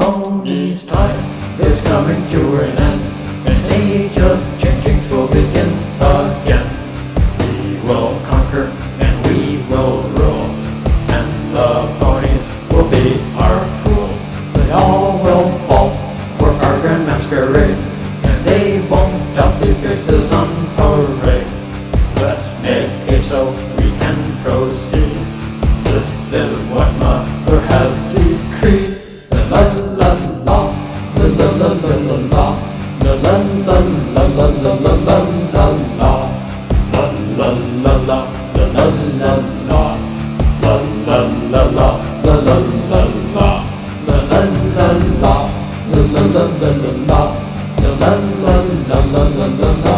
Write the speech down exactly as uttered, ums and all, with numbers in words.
pony's time is coming to an end. An age of changings will begin again. We will conquer and we will rule, and the ponies will be our fools. They all will fall for our grand masquerade, and they won't doubt the faces on parade. Let's make haste so we can proceed. This is what Mother has decreed. La la la, la la la la la la, la la la la la la la la la la, la la la la, la la la la, la la la la, la la la la, la la la la, la la la la la, la la la la la la la.